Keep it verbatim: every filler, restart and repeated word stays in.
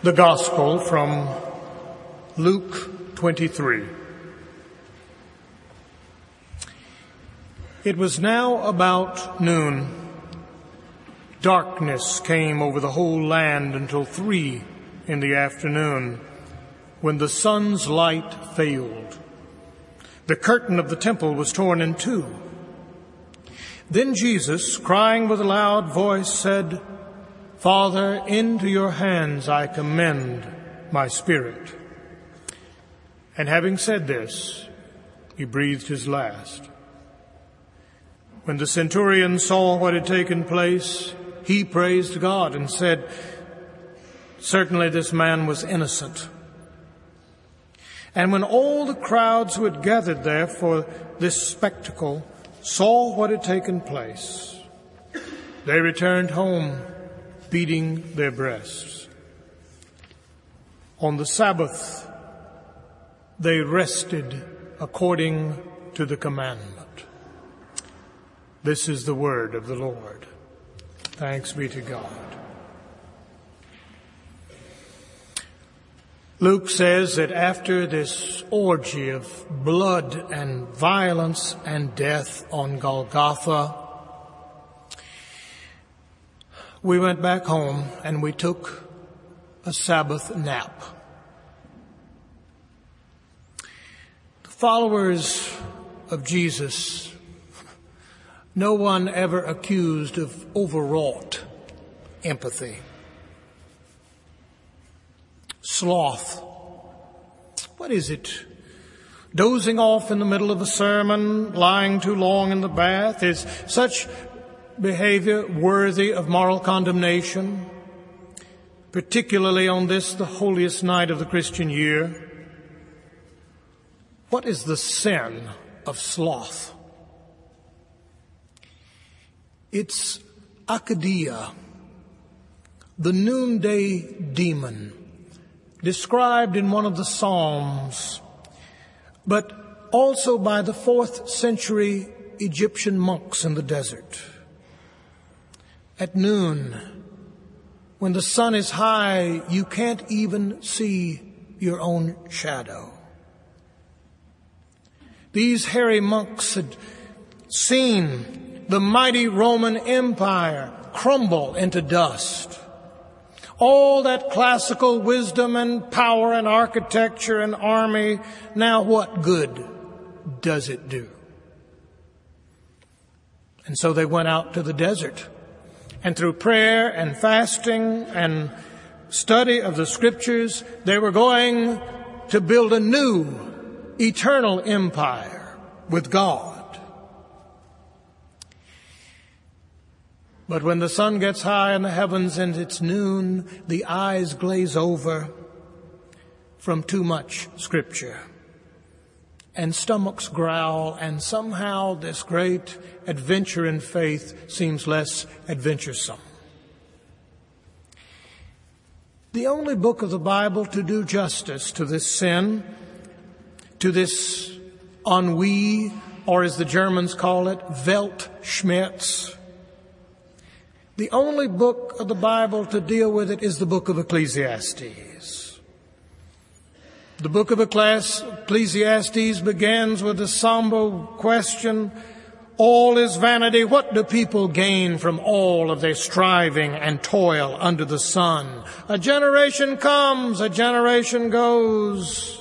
The Gospel from Luke twenty-three. It was now about noon. Darkness came over the whole land until three in the afternoon, when the sun's light failed. The curtain of the temple was torn in two. Then Jesus, crying with a loud voice, said, "Father, into your hands I commend my spirit." And having said this, he breathed his last. When the centurion saw what had taken place, he praised God and said, "Certainly this man was innocent." And when all the crowds who had gathered there for this spectacle saw what had taken place, they returned home, beating their breasts. On the Sabbath, they rested according to the commandment. This is the word of the Lord. Thanks be to God. Luke says that after this orgy of blood and violence and death on Golgotha, we went back home and we took a Sabbath nap. The followers of Jesus, no one ever accused of overwrought empathy. Sloth. What is it? Dozing off in the middle of a sermon, lying too long in the bath? Is such behavior worthy of moral condemnation, particularly on this, the holiest night of the Christian year? What is the sin of sloth? It's Acedia, the noonday demon, described in one of the Psalms, but also by the fourth century Egyptian monks in the desert. At noon, when the sun is high, you can't even see your own shadow. These hairy monks had seen the mighty Roman Empire crumble into dust. All that classical wisdom and power and architecture and army, now what good does it do? And so they went out to the desert, and through prayer and fasting and study of the scriptures, they were going to build a new eternal empire with God. But when the sun gets high in the heavens and it's noon, the eyes glaze over from too much scripture, and stomachs growl, and somehow this great adventure in faith seems less adventuresome. The only book of the Bible to do justice to this sin, to this ennui, or as the Germans call it, Weltschmerz, the only book of the Bible to deal with it is the book of Ecclesiastes. The book of Ecclesiastes begins with the somber question, all is vanity. What do people gain from all of their striving and toil under the sun? A generation comes, a generation goes.